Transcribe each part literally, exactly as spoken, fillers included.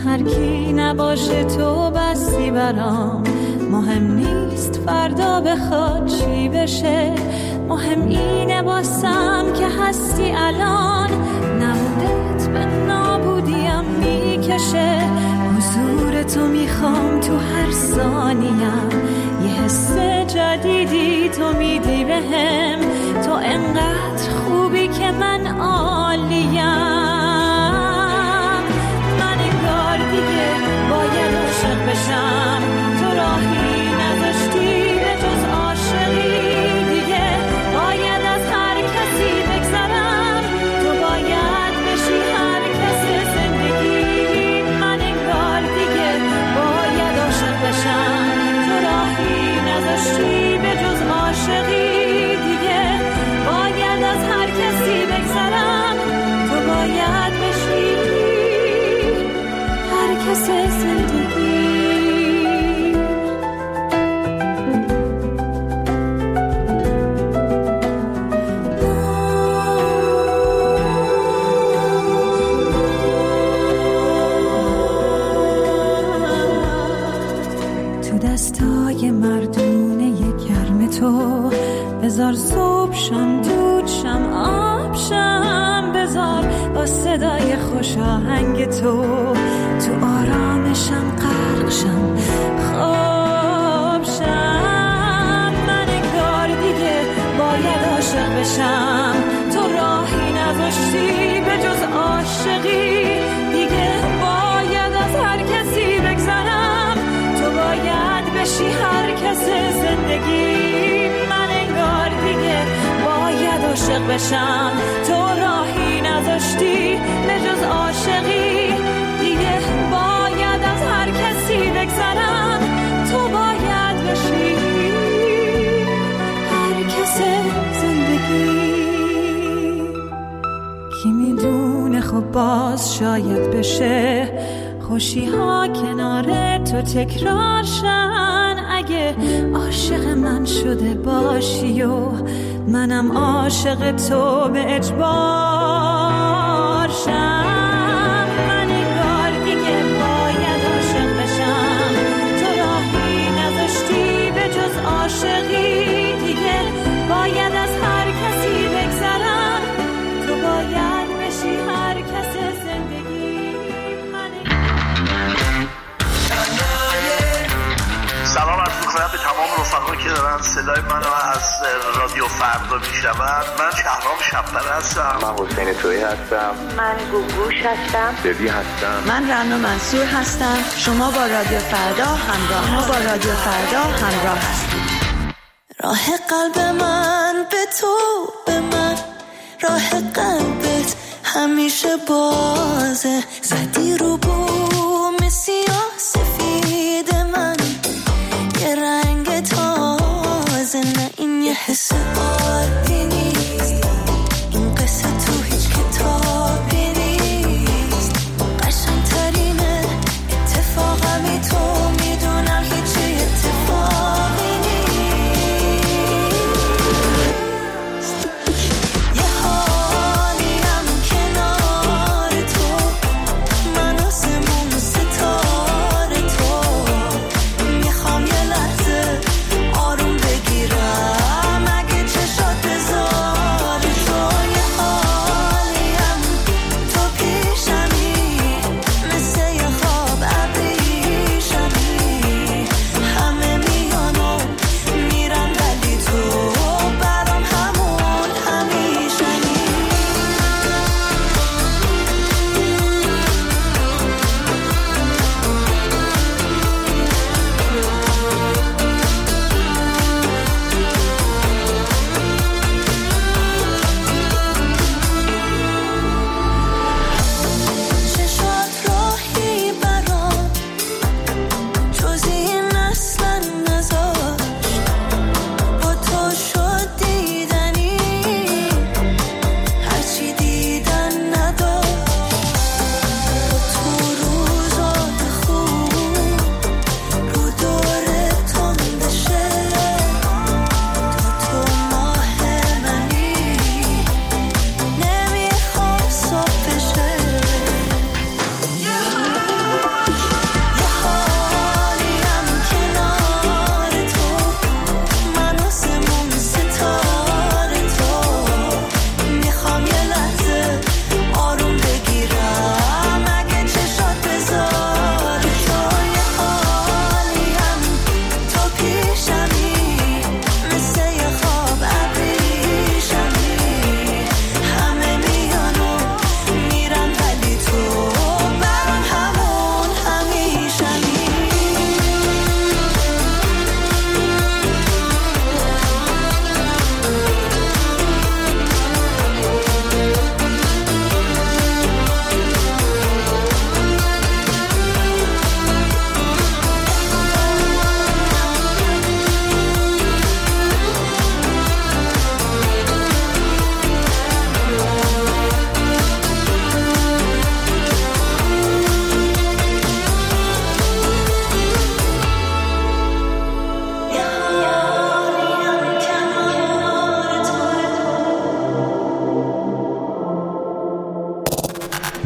هر کی نباشه تو بستی برام. مهم نیست فردا بخواد چی بشه، مهم اینه باسم که هستی الان. نبودت به نابودیم میکشه، حضور تو میخوام تو هر ثانیم. یه حس جدیدی تو میدی بهم، تو انقدر خوبی که من عالیم. من انگار دیگه باید عاشق بشم، تو راهی نداشتی به جز عاشقی. دیگه باید از هر کسی بگذرم، تو باید بشی هر کس زندگی. من انگار دیگه باید عاشق بشم، تو راهی نداشتی به جز عاشقی. دیگه باید از هر کسی بگذرم، تو باید بشی هر کس زندگی. تو دستای مردونه گرم تو بذار صبح شم، دود شم، آب شم. بذار با صدای خوش آهنگ تو تو آرامشم غرق شم، خواب شم. من انگار دیگه باید عاشق بشم، تو راهی نذاشتی به جز عاشقی. دیگه باید از هر کسی بگذرم، تو باید بشی هر کس زندگی. من انگار دیگه باید عاشق بشم، تو راهی نذاشتی به جز عاشقی. دیگه باید از هر کسی بگذرم، تو باید بشی هر کس زندگی. کی میدونه خب باز شاید بشه خوشی ها کنار تو تکرار شن. اگه عاشق من شده باشی و منم عاشق تو به اجبار شم. من انگار دیگه باید عاشق بشم، تو راهی نذاشتی به جز عاشقی. دیگه باید از هر کسی بگذرم، تو باید بشی هر کس زندگی. سلام عرض می‌کنم به تمام رفقایی که دارن صدای منو از رادیو فردا میشنون. من شهرام شب‌پره هستم. من حسین تویی هستم. من گوگوش هستم. دبی هستم. من رنا منصور هستم. شما با رادیو فردا همراه ما با رادیو فردا همراه هستید. راه قلب من به تو، به من راه قلبت همیشه بازه. زدی رو بوم سیاه سفید من یه رنگ تازه. نه این یه حس عادی نیست، این قصه تو هیچ کتابی نیست. قشنگ‌ترینه اتفاقمی تو میدونم هیچ اتفاقی نیست. یه حالیم کنار تو، من آسمون ستاره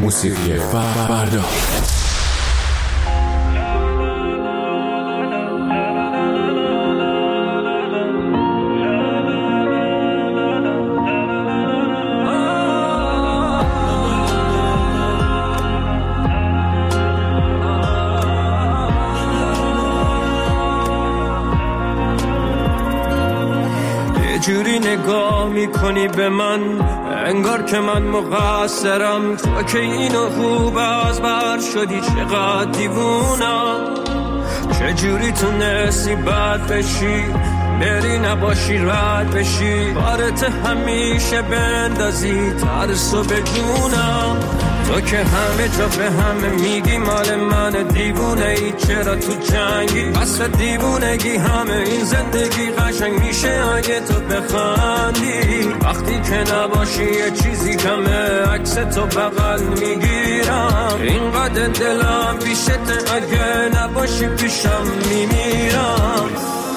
موسیقی فردا. جوری نگاه میکنی به من انگار که من مقصرم، تو که اینو خوب از بر شدی چقدر دیوونم، چجوری تونستی بد بشی بری نباشی رد بشی، بارت همیشه بندازی ترسو به جونم، تو که همه جا به همه میگی مال من دیوونه ای، چرا تو جنگی اصلا دیوونگی، همه این زندگی قشنگ میشه اگه تو بخندی، وقتی که نباشی یه چیزی کمه عکس تو بغل میگیرم، اینقدر دلم پیشت اگه نباشی پیشم میمیرم.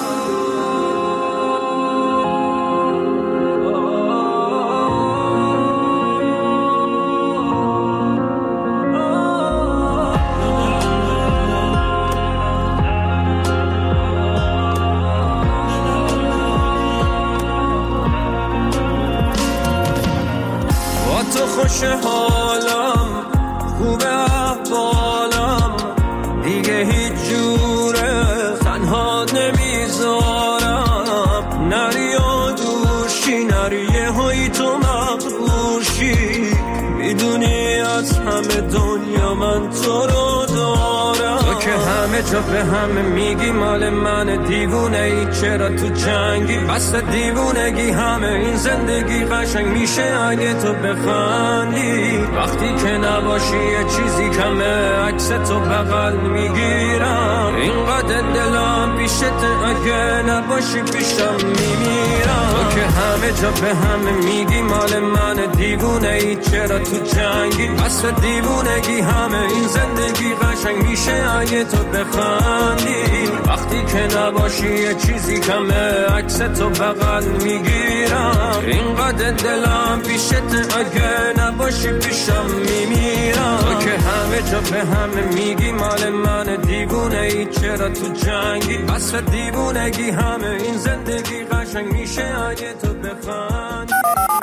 خوش حالم خوب احوالم دیگه هیچ جوره تنها نمیذارم، نری و دوشی نری یه هایی تو مقبوشی، میدونی از همه دنیا من تو رو دارم، تو که همه جا به همه میگی مال من دیوونه ای، چرا تو جنگی بس دیوونگی، همه این زندگی قشنگ میشه اگه تو بخندی، وقتی که نباشی یه چیزی کمه عکس تو بغل میگیرم، اینقدر دلم پیشت اگه نباشی پیشم میمیرم، تو که همه جا به همه میگی مال من دیوونه ای، چرا تو جنگی بس دیوونگی، همه این زندگی قشنگ میشه اگه تو بخندی، وقتی که نباشی یه چیزی کمه عکس تو بغل میگیرم، اینقدر دلم پیشت اگه نباشی پیشم میمیرم، تو که همه جا به همه میگی مال من دیوونه ای، چرا تو جنگی بس دیوونگی، همه این زندگی قشنگ میشه اگه تو بخندی.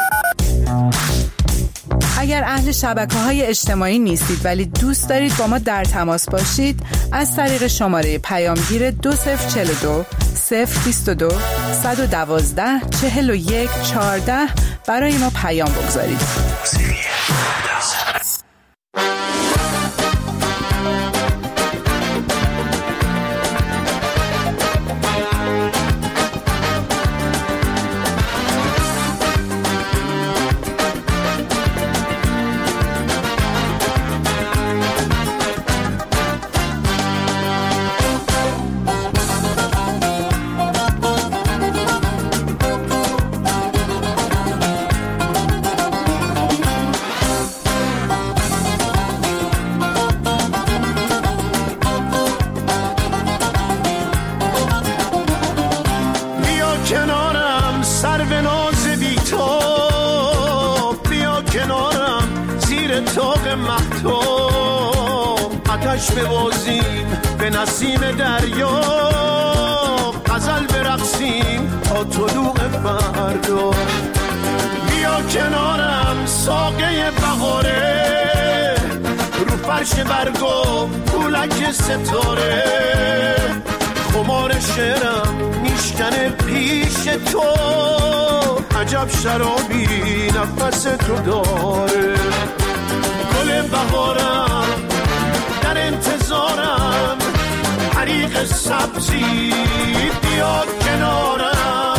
اگر اهل شبکه‌های اجتماعی نیستید ولی دوست دارید با ما در تماس باشید، از طریق شماره پیامگیر دو صفر چهل و دو صفر بیست و دو صد و دوازده چهل و یک چهارده برای ما پیام بگذارید. ببازیم به نسیم دریا، غزل برقصیم تا طلوع فردا، بیا کنارم ساقه بهاره، رو فرش برگو پولک ستاره، خمار شعرم میشکنه پیش تو، عجب شرابی نفس تو داره، گل بهارم در انتظارم، حریق سبزی بیا کنارم،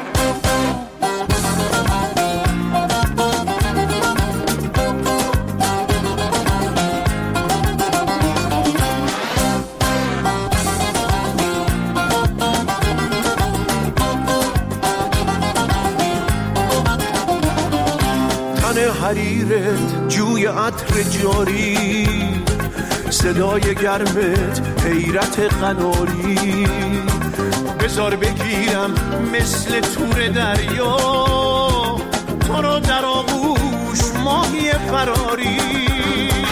تن حریرت جوی عطر جاری، صدای گرمت حیرت قناری، بذار بگیرم مثل تور دریا، تو رو در آغوش ماهی فراری،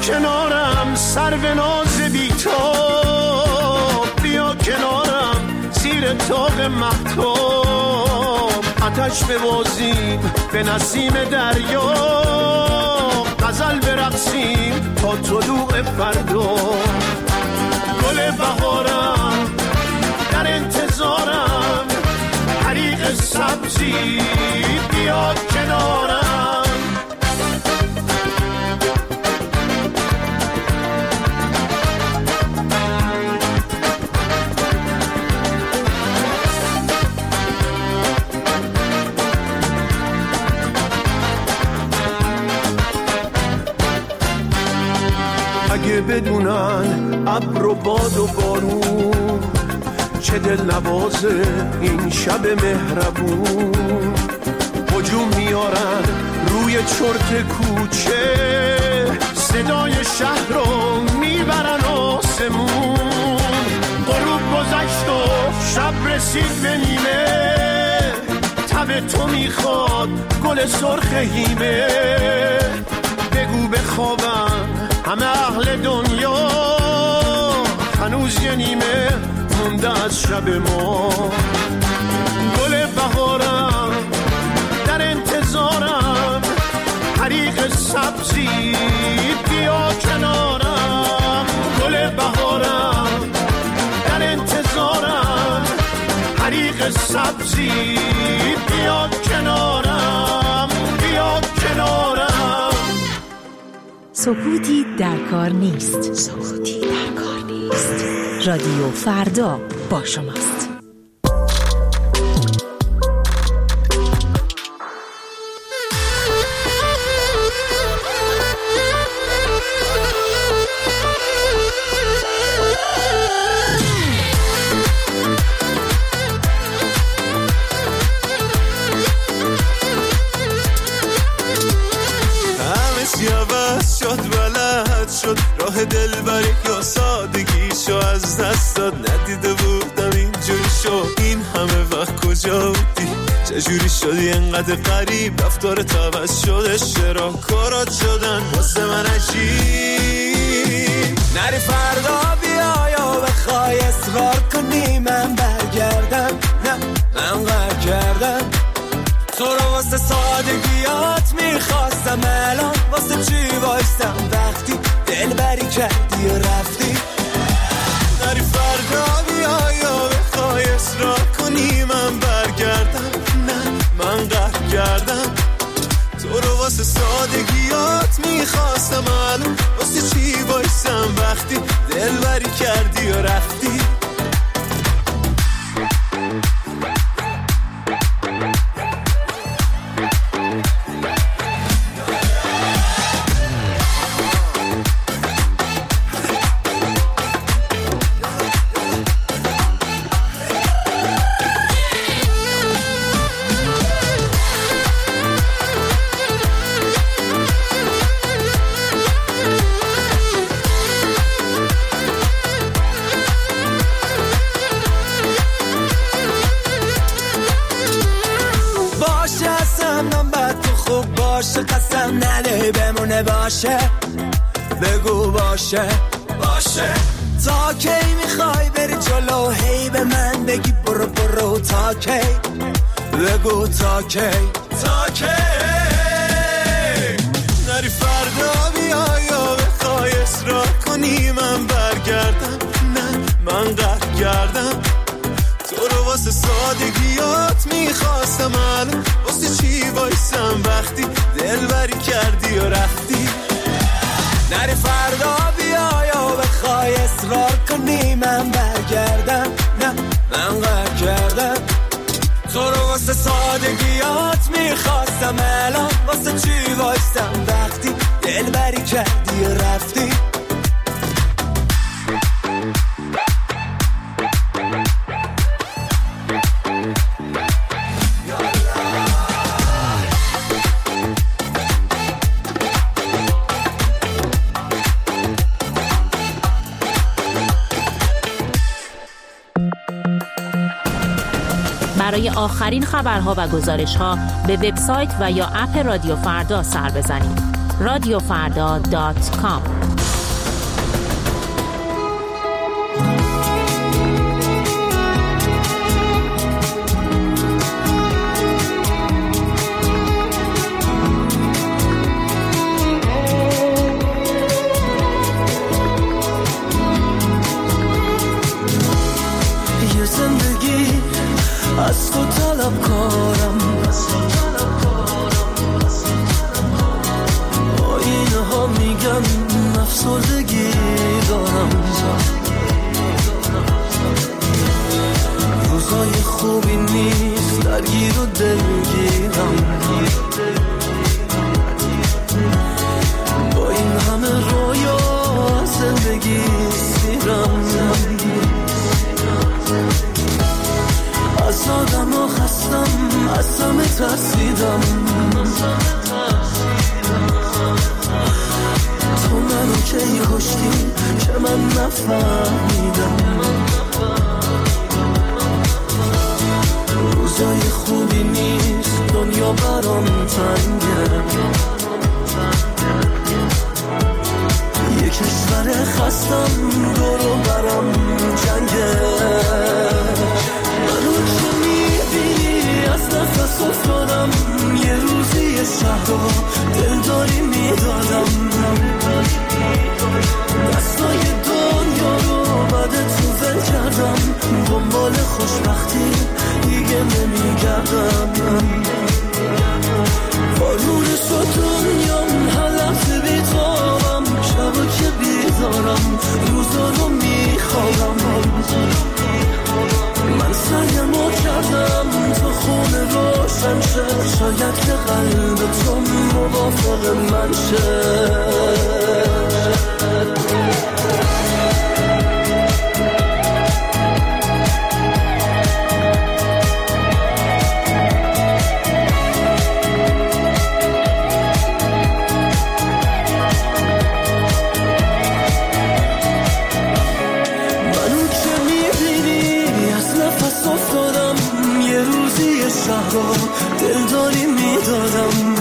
کنارم سر به ناز بی تو، بیا کنارم زیر طاق مهتاب، آتش ببازیم به نسیم دریا، غزل برقصیم تا طلوع فردا. گل بهارم در انتظارم، حریق سبزی بیا کنارم. اگه بدونن ابر و باد و بارون چه دل نوازه این شب مهربون، هجوم میارن روی چرت کوچه، صدای شهر رو میبرن آسمون. غروب گذشت و شب رسید به نیمه، تب تو میخواد گل سرخ هیمه. بگو بخوابن همه اهل دنیا، هنوز یه نیمه مونده از شب ما. گل بهارم در انتظارم، حریق سبزی بیا کنارم. گل بهارم در انتظارم، حریق سبزی بیا کنارم، بیا کنارم. سکوتی در کار نیست. سکوتی در کار نیست. رادیو فردا با شماست. راه دلبری یا سادگیشو از دست داد، ندیده بودم اینجوری شد. این همه وقت کجا بودی؟ چجوری شدی انقدر غریب؟ رفتارت عوض شده، چرا کارات شدن واسه من عجیب؟ نری فردا بیا یا بخوای اصرار کنی من برگردم، نه من غر کردم. تو رو واسه سادگیات میخواستم، الان واسه چی وایستم وقتی دلبری کردی و رفتی؟ نری فردا بیا یا بخوای اصرار کنی من برگردم، نه من قهر کردم. تو رو واسه سادگیات میخواستم، الان واسه چی وایستم وقتی دلبری کردی و رفتی؟ قسم نده بمونه باشه، بگو باشه باشه. تا کی میخوای بری جلو هی به من بگی برو برو؟ تا کی بگو تا کی تا کی؟ نری فردا بیا یا بخوای اصرار کنی من برگردم، نه من قهر کردم. تو رو واسه سادگیات میخواستم، الان واسه چی وایسم وقتی دلبری کردی و رفتی؟ نری فردا بیا یا بخوای اصرار کنی من برگردم، نه من غر کردم. تو رو واسه سادگیات میخواستم، الان واسه چی وایسم وقتی دلبری کردی و رفتی؟ برای آخرین خبرها و گزارش‌ها به وبسایت و یا اپ رادیو فردا سر بزنید. رادیو فردا دات کام زندگی از تو طلب کارم آینه ها میگن افسردگی دارم روزای خوبی نیست درگیر و دلگیرم با این همه رویا زندگی سیرم از آدم ها خستم از همه ترسیدم تو منو کی کشتی که من نفهمیدم روزای خوبی نیست دنیا برام تنگه یه کشور خستم دورو برام جنگه منو که میبینی از نفس افتادم یه روزی یه شهر رو دلداری میدادم دستای دنیا رو بعد تو ول کردم دنبال خوشبختی دیگه نمیگردم بارون شد دنیام هر لحظه بیتابم شبا که بیدارم روزا رو میخوابم من سعیمو کردم تو خونه روشن شه شاید که قلب تو موافق من شه دلداری میدادم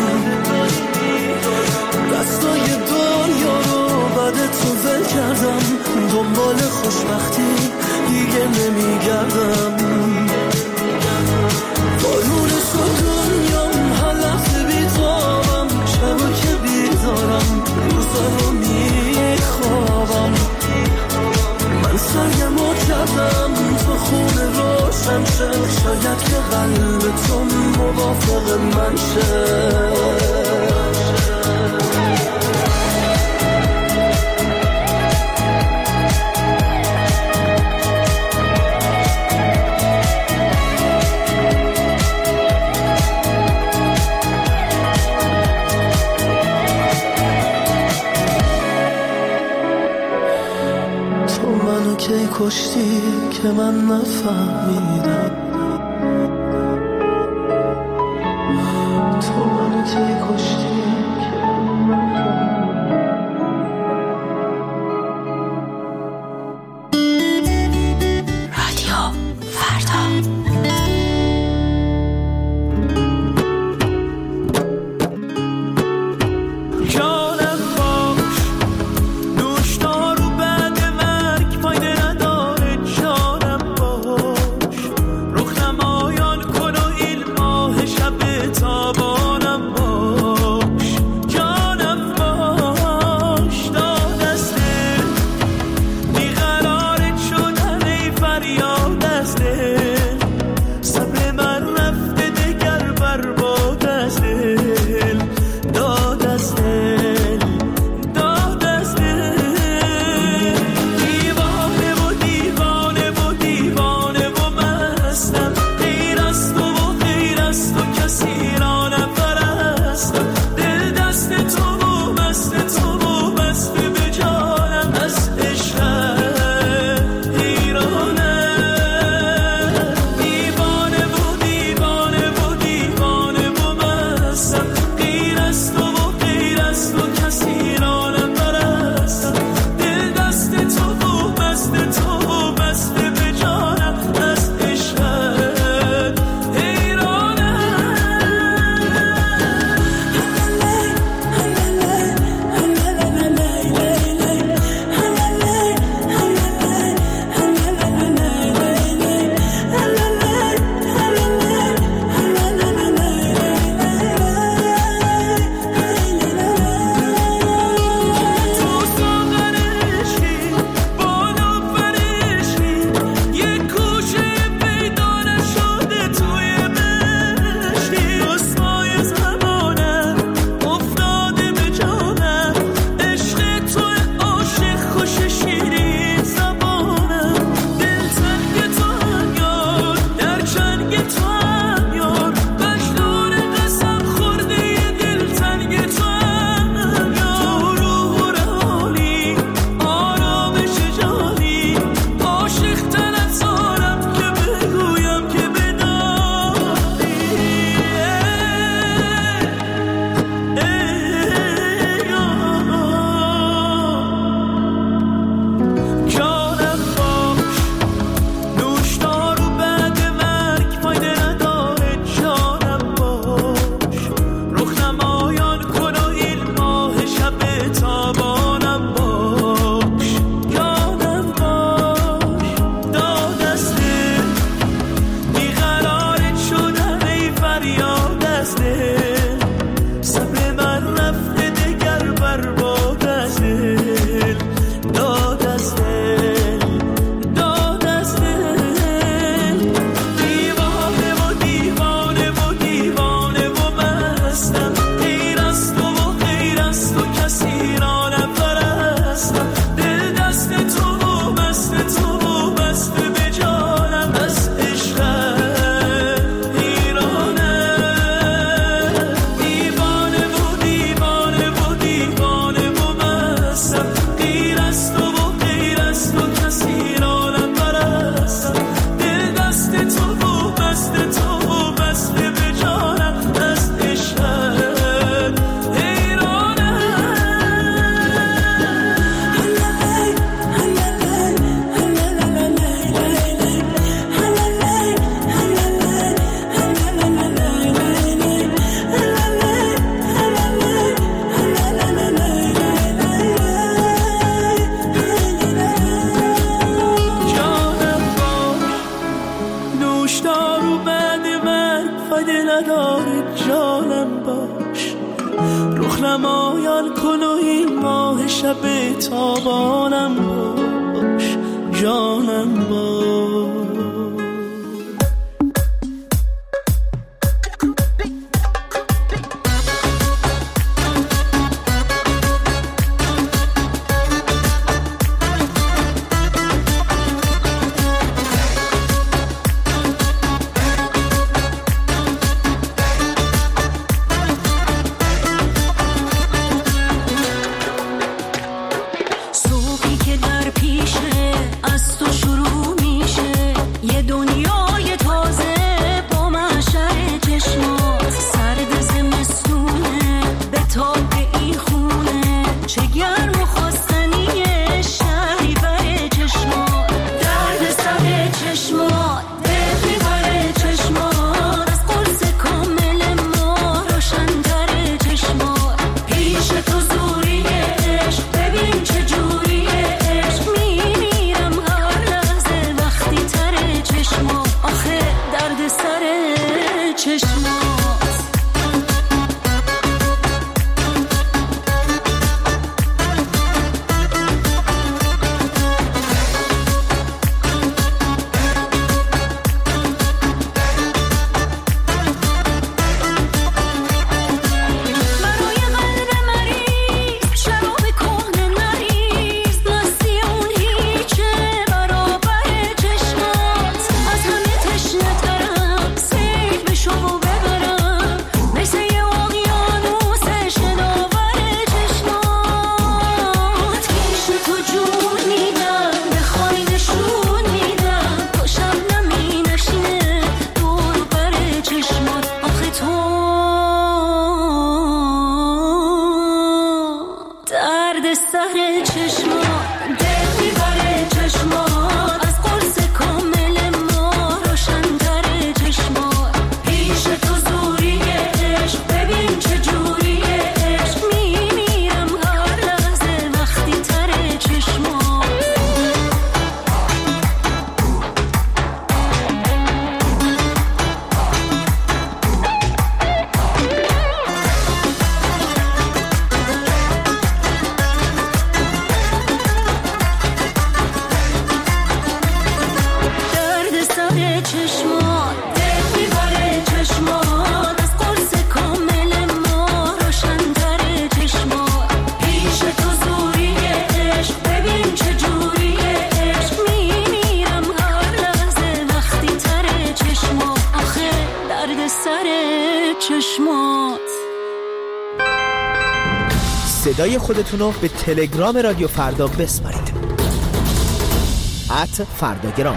دستای دنیا رو بعد تو ول کردم دنبال خوشبختی دیگه نمیگردم بارون شد دنیام هر لحظه بیتابم شبا که بیدارم روزا رو میخوابم من سرگمو کردم تو خونه روشن شه شاید که قلب تو موافق من شه تو منو کی کشتی که من نفهمیدم تو منو کی کشتی که من نفهمیدم رادیو فردا تابانم باش نمایان کن و این ماه شب تابانم باش، جانم باش. صدای خودتون رو به تلگرام رادیو فردا بسپارید. ات فرداگرام.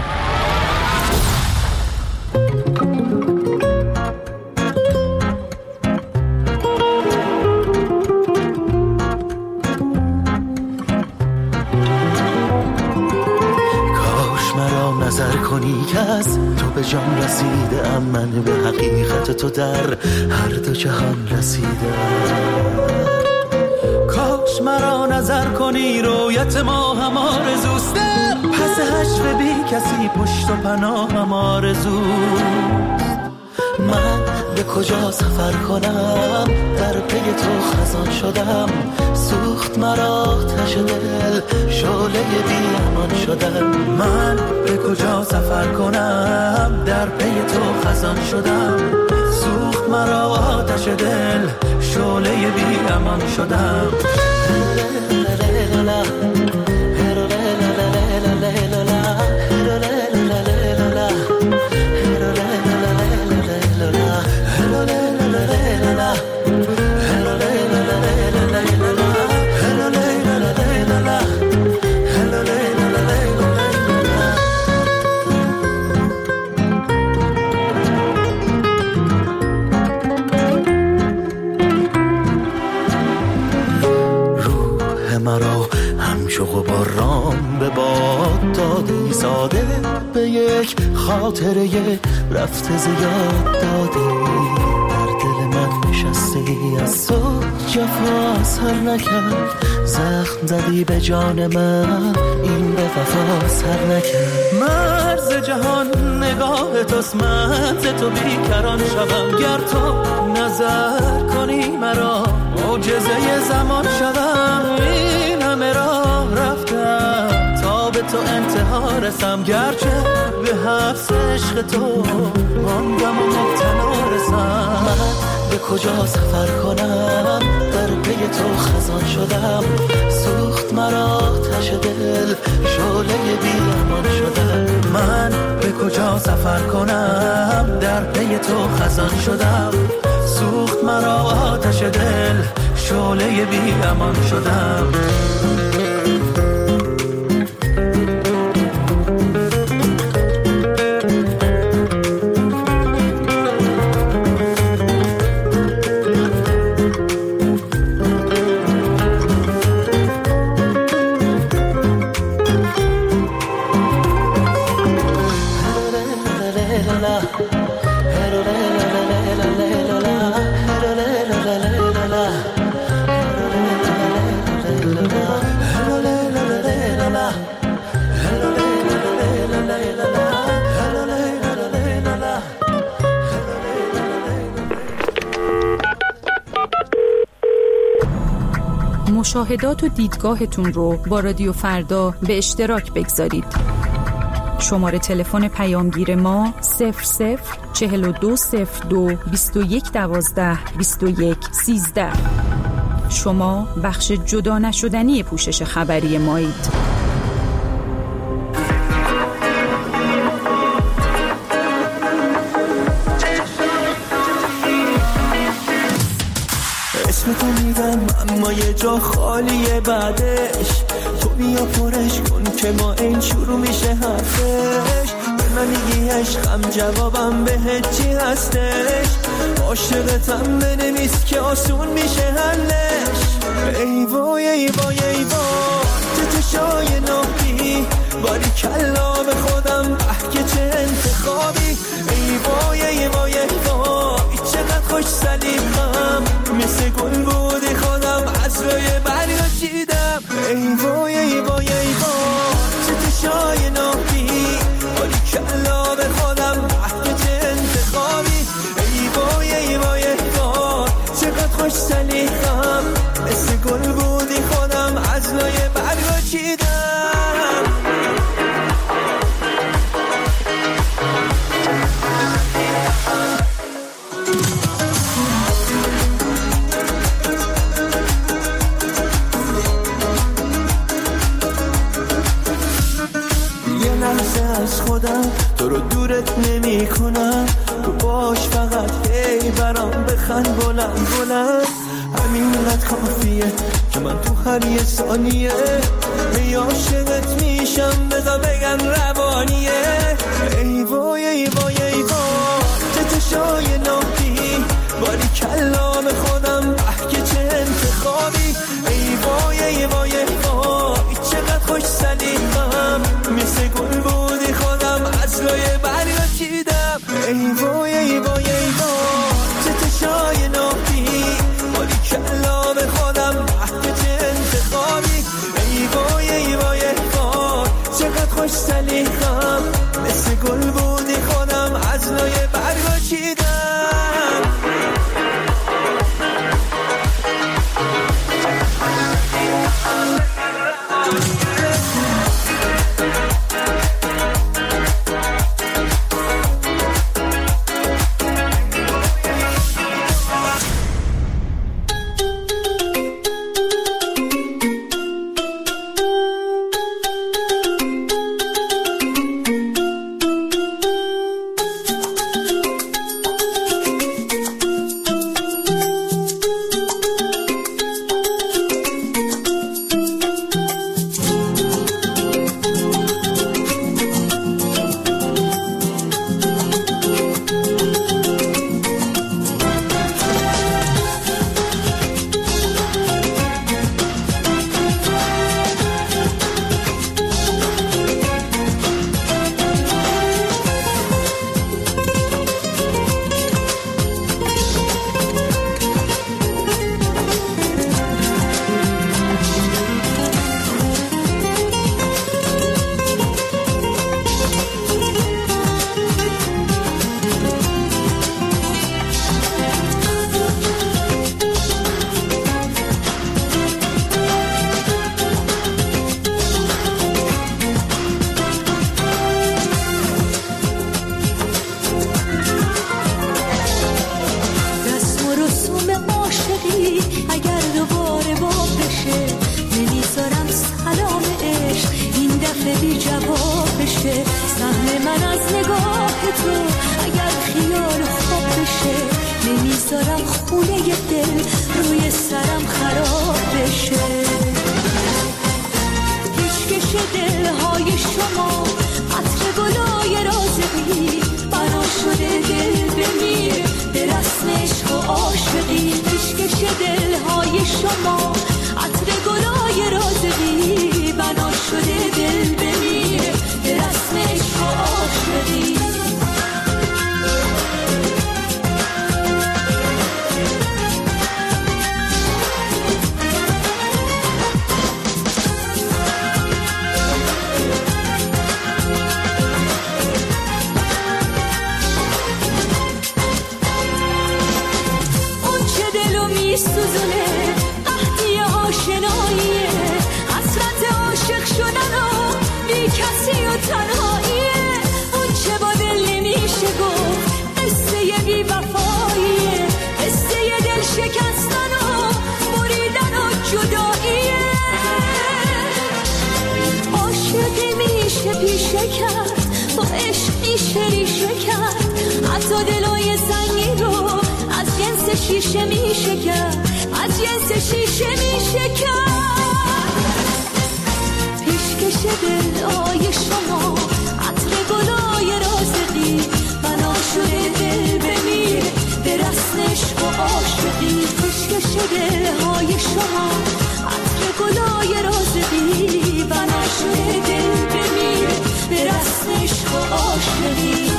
کاش مرا نظر کنی که از تو به جان رسیده ام، من به حقیقت تو در هر دو جهان رسیدم. کاش مرا نظر کنی رویت ما هم آرزوست، پس حشو بی کسی پشت و پناه هم آرزوست. من به کجا سفر کنم در پی تو خزان شدم، سوخت مرا آتش دل شعله بی امان شدم. من به کجا سفر کنم در پی تو خزان شدم، سوخت مرا آتش دل شعله بی امان شدم. مرا همچو غباران به باد دادی، ساده به یک خاطره رفته زیاد دادی. در دل من نشستی از تو جفا سر نکرد، زخم زدی به جان من این به وفا سر نکرد. مرز جهان نگاه توست، من ز تو بیکران شوم. گر تو نظر کنی مرا معجزه زمان شدم، این همه راه رفتم تا به تو انتها رسم، گرچه به حبس عشق تو ماندم و مبتلا رسم. من به کجا سفر کنم، در پی تو خزان شدم، سوخت مرا آتش دل، شعله بی امان شدم. من به کجا سفر کنم، در پی تو خزان شدم، سوخت مرا آتش دل، شعله بی امان شدم. مشاهدات و دیدگاهتون رو با رادیو فردا به اشتراک بگذارید. شماره تلفن پیامگیر ما صفر صفر چهل و دو صفر دو بیست و یک دوازده بیست و یک سیزده. شما بخش جدا نشدنی پوشش خبری مایید. اسم تو میدم اما یه جا خالیه بعدش، تو بیا پرش کن که ما این شروع میشه حرفش. به من میگی عشقم جوابم بهت چی هستش، عاشقتم بنویس که آسون میشه حلش. ای وای ای وای ای وای چه چشای ناهی، باری کلا به خودم اه که چه انتخابی. ای وای ای وای ای وای چقدر خوش سلیقم، مثل گل بودی خودم از روی بریا چیدم. ای وای ای وای ای وای چه چشای ناهی، باری کلا به خودم اه که چه انتخابی. ای وای ای وای ای وای چقدر خوش سلیقم، مثل گل بودی خودم از روی بریا چیدم. از خودم تو رو دورت نمی کنم، تو باش فقط هی برام بخند بلند بلند. همینقدر کافیه که من تو هر یه ثانیه ای عاشقت میشم، بذار بگم روانیه. ای وای ای وای ای وای چه چشای ناهی، باری کلا به خودم اه که چه انتخابی. ای وای ای وای ای وای چقدر خوش سلیقم، مثل گل بودی خودم از روی بریا چیدم. ای وای ای وای ای وای چه چشای ناهی، باری کلا به خودم اه که چه انتخابی. ای وای ای وای ای وای چقدر خوش سلیقم، مثل خونه دل روی سرم خراب بشه. پیشکش دلهای شما عطر گلای رازقی بنا شده دل بمیر به رسم عشق و عاشقی. پیشکش دلهای شما عطر گلای رازقی بنا شده دل بمیر به رسم عشق و عاشقی. سوزونه قحطی آشناییه، حسرت عاشق شدن و بی کسی و تنهاییه. اون چه با دل نمیشه گفت قصه بی وفاییه، قصه دل شکستن و بریدن و جداییه. عاشق میشه پیشه کرد با عشق میشه ریشه کرد، حتی دلای سنگی رو از جنس شیشه میشه کرد، از جنس شیشه میشه کرد. پیشکش دلای شما عطر گلای رازقی بنا شده دل بمیر به رسم عشق و عاشقی. پیشکش دلهای شما عطر گلای رازقی بنا شده دل بمیر به رسم عشق و عاشقی.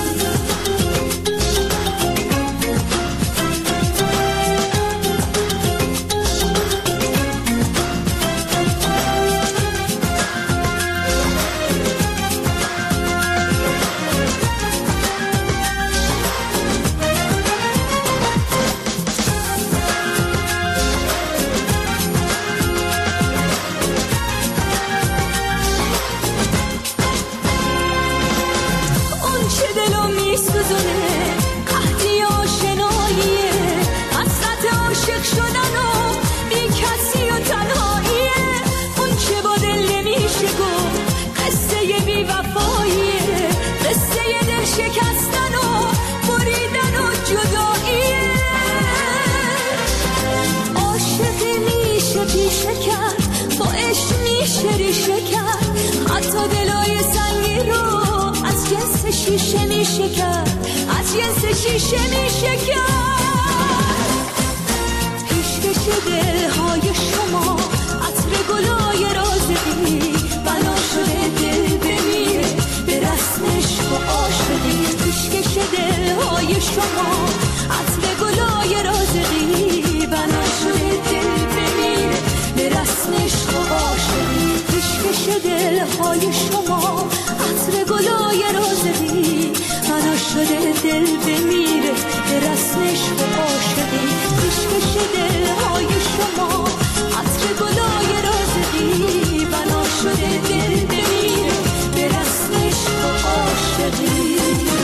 حتی دلای سنگی رو از جنس شیشه میشه کرد، از جنس شیشه میشه کرد. پیشکش دلهای شما عطر گلای رازقی بنا شده دل بمیره به رسم عشق و عاشقی. پیشکش دلهای شما عطر گلای رازقی بنا شده دل بمیره به رسم عشق و عاشقی. پیشکش دلهای شما عطر گلای رازقی بنا شده دل بمیره به رسم عشق و عاشقی. پیشکش دلهای شما عطر گلای رازقی بنا شده دل بمیره به رسم عشق و عاشقی.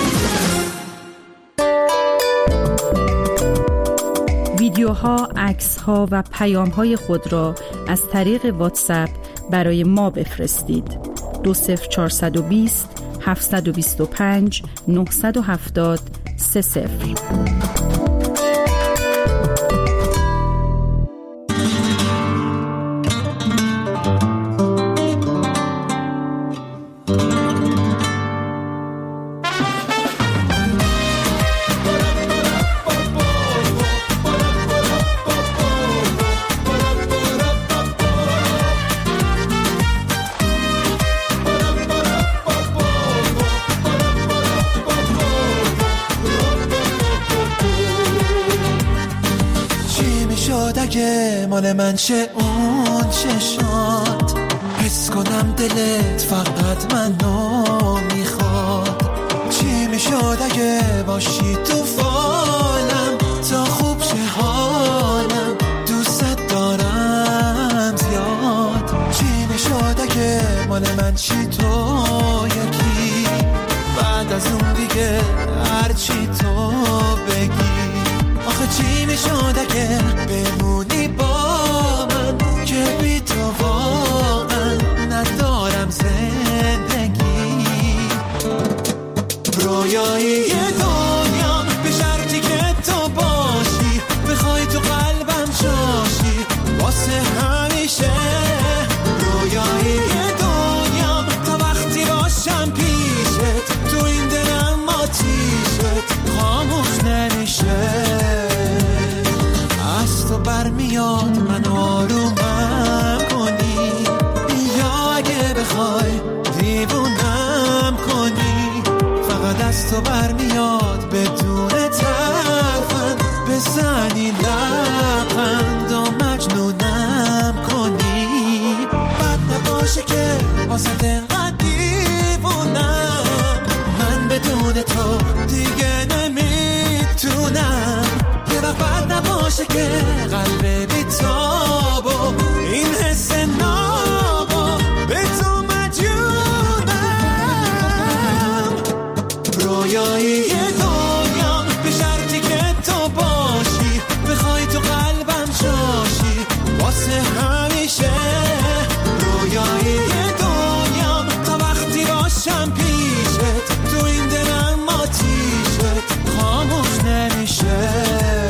ویدیوها، عکس‌ها و پیام‌های خود را از طریق واتساپ برای ما بفرستید. دو صفر چهارصد و بیست هفتصد و بیست و پنج نهصد و هفتاد سه صفر. مال من چه اون چشات، حس کنم دلت فقط منو میخواد. چی میشد اگه باشی تو فالم تا خوب شه حالم، دوست دارم زیاد. چی میشد اگه مال من چی تو یکی، بعد از اون دیگه هرچی تو بگی. آخه چی میشد اگه بمونی با من که بی تو واقعا ندارم زندگی. رویایی دنیا به شرطی که تو باشی، بخوای از تو برمیاد بدون ترفند بزنی لبخند و مجنونم کنی بد نباشه که واسه انقدر دیوونم من بدون تو دیگه نمیتونم یه وقت بد نباشه که قلب بیتاب و این حس نابو به تو مجنونم رویایی دنیا به شرطی که تو باشی بخوای تو قلبم جاشی واسه همیشه رویایی دنیا تا وقتی باشم پیشت تو این دلم آتیشت خاموش نمیشه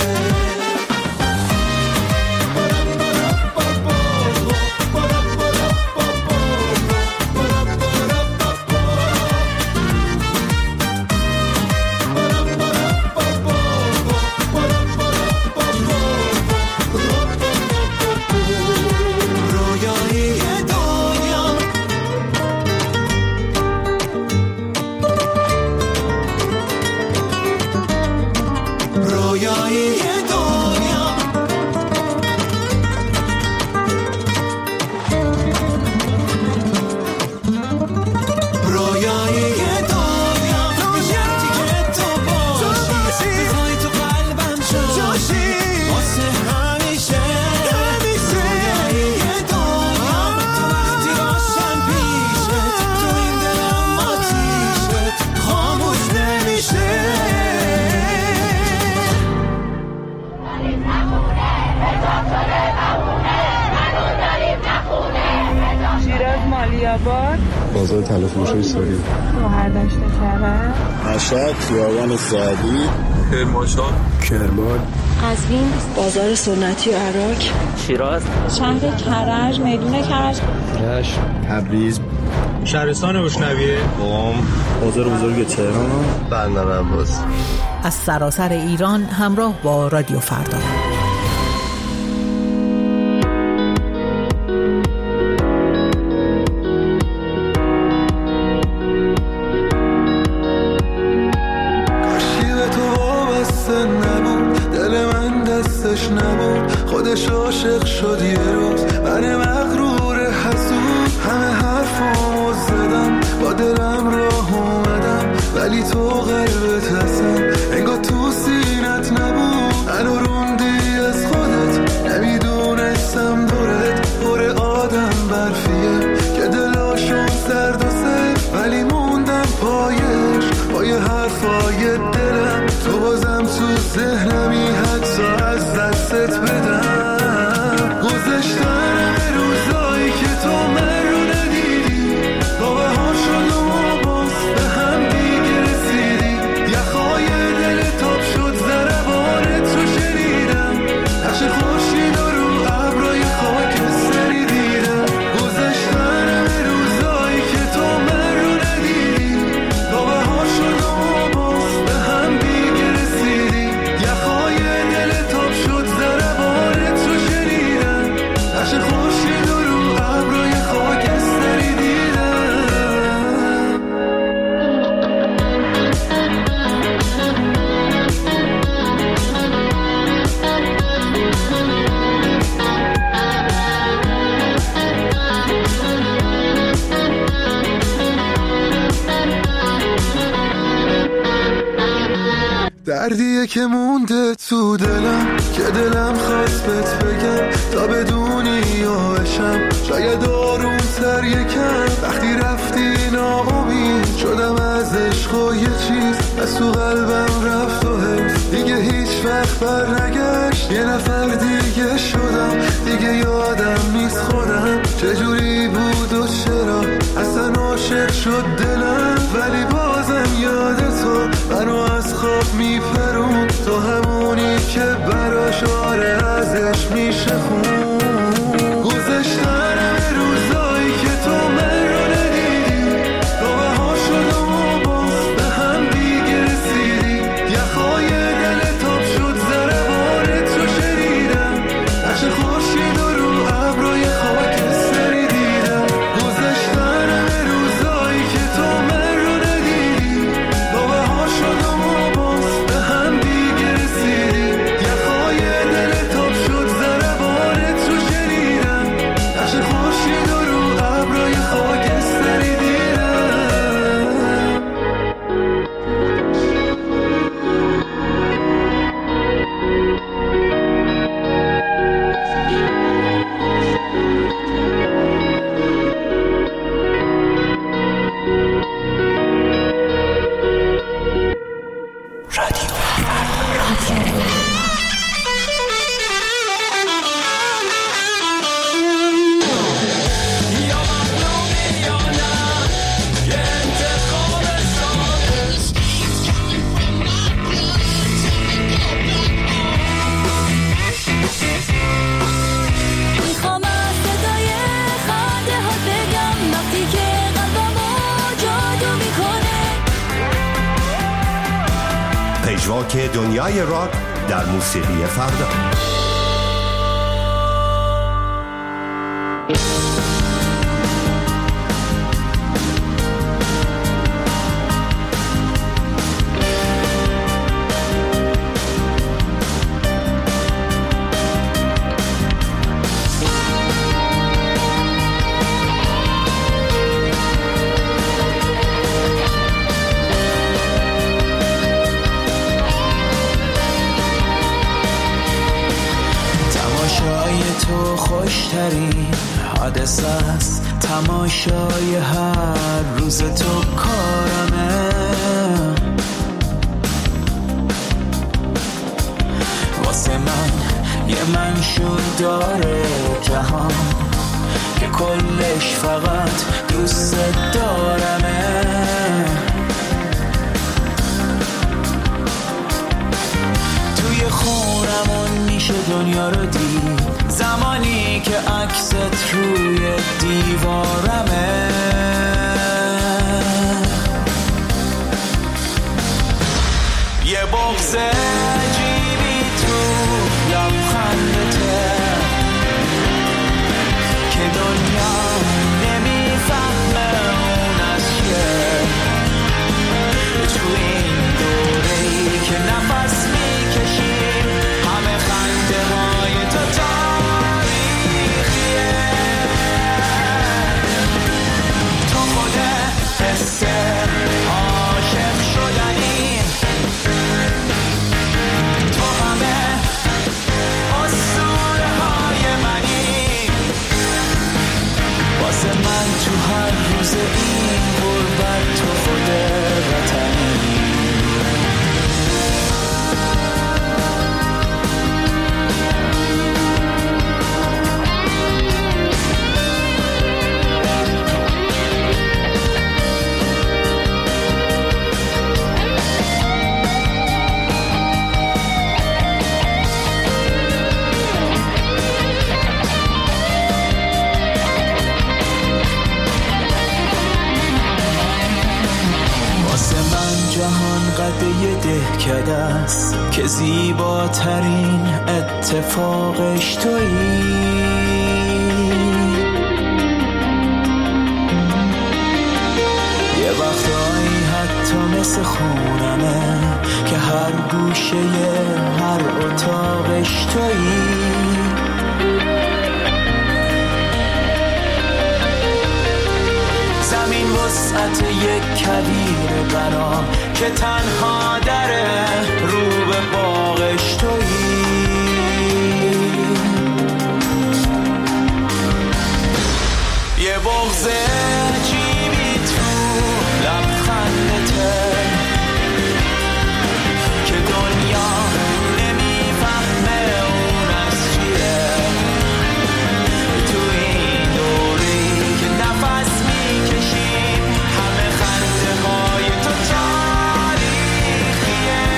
بازار تلفروشی سوری مهردشت کرد مشهد خیابان سعدی کرمانشاه کرمان قزوین بازار سنتی و عراق شیراز شهر کرج میدون کرج رشت تبریز شهرستان بشنویه قم بازار بزرگ تهران بندر عباس از سراسر ایران همراه با رادیو فردا. خودش عاشق شد یه روز من مغرور حسود همه حرفامو زدم با دلم راه اومدم ولی تو قلبت هستن انگار تو سینت نبود منو روندی از خودت نمیدونستم دورت پر آدم برفیه که دلاشون سرد و سر ولی موندم پایش پای حرفای دلم تو بازم تو ذهنمی حتی از دستت بدم گذشتن روزایی که تو من رو ندیدی گاوه ها شد و باز به هم دیگه رسیدی یخهای دل تاب شد ضربان تو شنیدم نقش خورشید رو ابرای خاکستری دیدم گذشتن روزایی که تو من رو ندیدی گاوه ها شد و باز به هم دیگه رسیدی یخهای دل تاب شد ضربان تو شنیدم نقش خورشید رو ابرای خاکستری دیدم دردیه که مونده تو دلم که دلم خواست بهت بگم تا بدونی یاشم شاید آروم تر یکم وقتی رفتی ناامید شدم از عشق و یه چیز از تو قلبم رفت و حس دیگه هیچ وقت بر نگشت یه نفر دیگه شدم دیگه یادم نیست خودم چجوری بود و چرا اصلا عاشق شد دلم ولی بازم یاد تو منو از خواب میپرون تو همونی که براش آره ازش میشه خون گذشتن روزایی که تو من رو ندیدی گاوه ها شد و باز به هم دیگه رسیدی یخهای دل تاب شد ضربان تو شنیدم نقش خورشید رو ابرای خاکستری دیدم گذشتن روزایی که تو من رو ندیدی گاوه ها پژواک دنیای راک در موسیقی فردا. حادثه است تماشای هر روز تو کارمه، واسه من یه منشور داره جهان که کلش فقط دوست دارمه. توی خونمون میشه دنیا رو دید زمانی که عکست روی دیوارمه. یه بغض عجیبی تو لبخندته که دنیا نمیفهمه اون از چیه. تو این دوره‌ای که نفس میکشیم همه خنده های تو تاریخیه. تو خود قصه عاشق شدنی، تو همه اسطوره های منی. واسه من تو هر روز این غربت تو خود وطنی. قده دهکده است که زیباترین اتفاقش تویی. یه وقتایی حتی مثل خونمه که هر گوشه هر اتاقش تویی. زمین وسعت یک کویر برام که تنها دره رو به باغش تویی. یه بغض عجیبی تو لبخندته که دنیا نمیفهمه اون از چیه. تو این دوری که نفس میکشیم همه خنده های تو تاریخیه.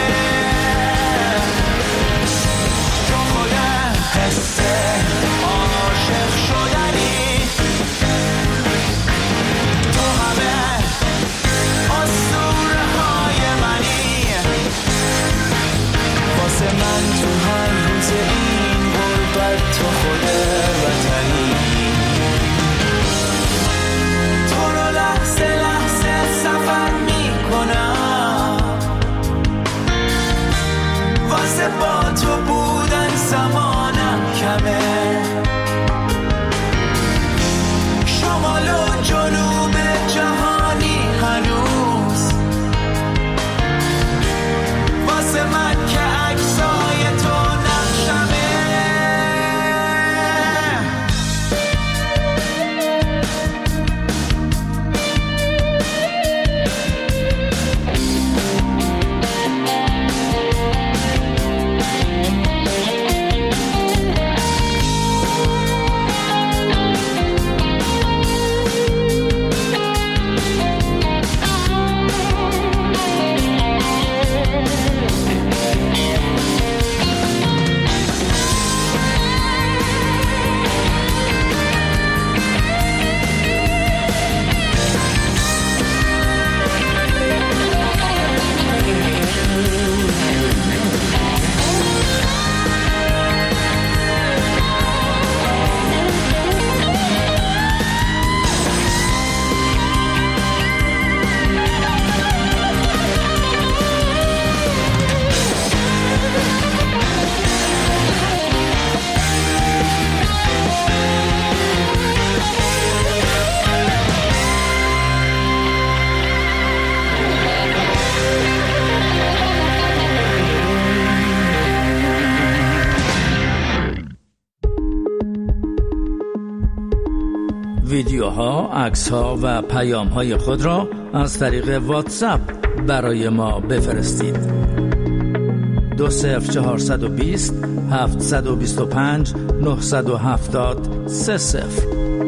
ویدیوها، عکس‌ها و پیام‌های خود را از طریق واتساپ برای ما بفرستید. دو صفر چهارصد و بیست هفتصد و بیست و پنج نهصد و هفتاد سه صفر.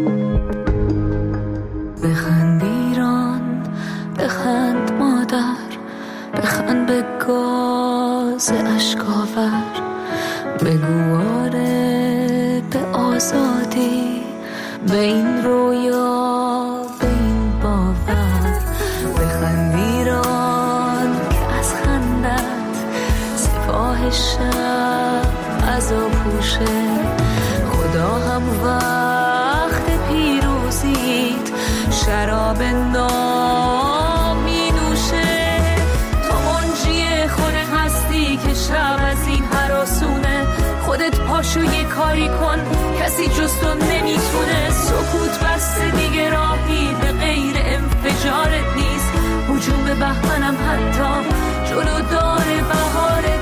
بخند ایران، بخند مادر، بخند به گاز اشکاور، بگو آره به آزادی، به این رویا، به این باور. بخند ایران که از خندت سپاه شب از آپوشه، خدا هم وقت پیروزیت شراب نام می نوشه. تو منجی خود هستی که شب از این هراسونه، خودت پاشو یه کاری کن، کسی جز تو نمیتونه. سکوت بسته دیگه راهی به غیر انفجارت نیست، هجوم بهمنم حتی جلو داره بهارت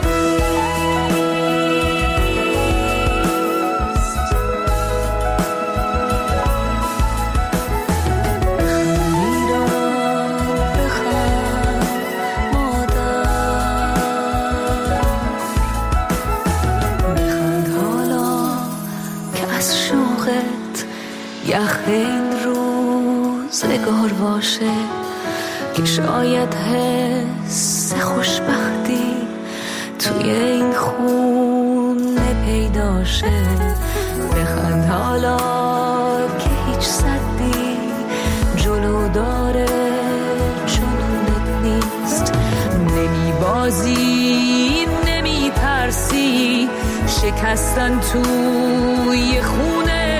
یخ این روزگار باشه که شاید حس خوشبختی توی این خونه پیدا شه. بخند حالا که هیچ صدی جلو داره جنونت نیست، نمی بازی نمی ترسی، شکستن توی خونه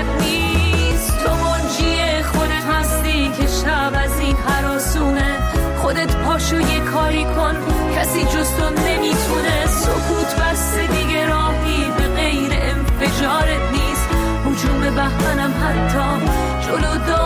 که شب از این هراسونه. خودت پاشو یه کاری کن، کسی جز تو نمیتونه. سکوت بسته دیگه راهی به غیر انفجارت نیست، هجوم بهمنم حتی جلو